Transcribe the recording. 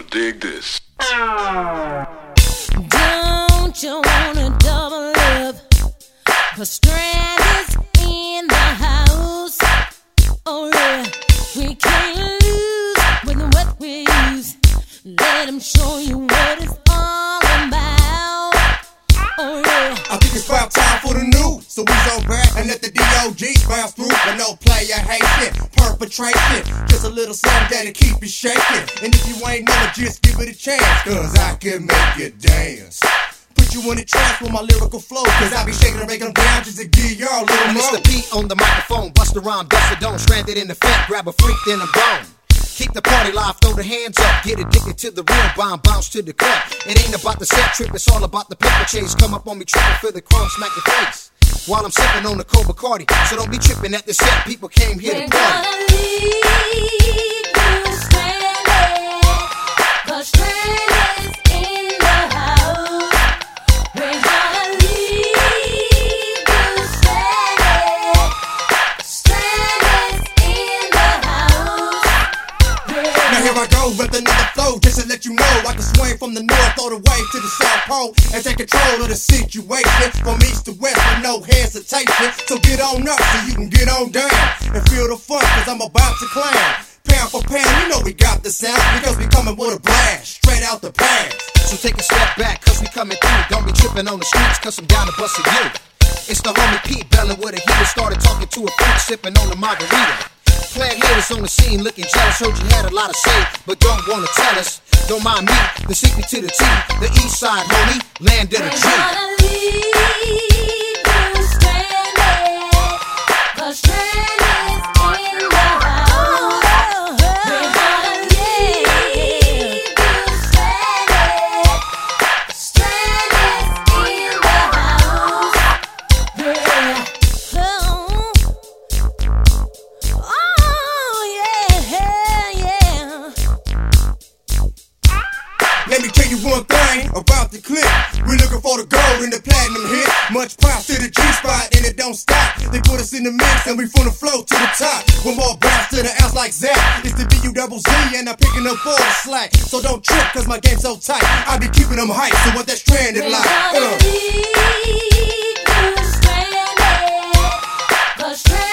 dig this. Don't you wanna double up? 'Cause Strand is in the house. Oh yeah, we can't lose with what we use. Let him show you what it's all about. Oh yeah. I think it's about time for the news, so we go back and let the DOGs bounce through. But no player hating, perpetration, just a little something that'll keep you shaking. And if you ain't know it, just give it a chance, 'cause I can make you dance. Put you in a trance with my lyrical flow, 'cause I be shaking and breaking them down just to give y'all a little more. Mr. P on the microphone, bust around, dust the dome, stranded in the fence, grab a freak, then I'm gone. Keep the party live, throw the hands up, get addicted to the real bomb, bounce to the club. It ain't about the set trip, it's all about the paper chase. Come up on me tripping for the crumb, smack your face. While I'm sipping on the cold Bacardi, so don't be tripping at the set, people came here to party. We're gonna leave you stranded, 'cause Strand is in the house. We're gonna leave you stranded. Strand is in the house. Now here I go with another flow, just to let you know I can swing from the north all the way to the south pole and take control of the situation from east to west with no hesitation. So get on up so you can get on down and feel the fun, 'cause I'm about to clown. Pound for pound, you know we got the sound, because we coming with a blast straight out the past. So take a step back, 'cause we coming through. Don't be tripping on the streets, 'cause I'm down to bust a you. It's the homie Pete belling with a heater, started talking to a freak, sipping on a margarita. Plant haters on the scene, looking jealous, heard you had a lot to say, but don't wanna tell us. Don't mind me, the secret to the T, the east side, homie, land of the G. We're gonna leave you stranded, 'cause Strand is in the house. We're gonna leave you stranded. Strand is in the house. Yeah. Oh yeah, yeah. Let me tell you one thing about the clip. We're looking for the gold and the platinum hit. Much props to the G-spot and it don't stop. They put us in the mix and we from the flow to the top. One more bounce to the ounce like Zach. It's the B-U-double-Z and I'm picking up all the slack. So don't trip, 'cause my game's so tight. I be keeping them hyped, so what that stranded like. We're gonna leave you stranded, 'cause Strand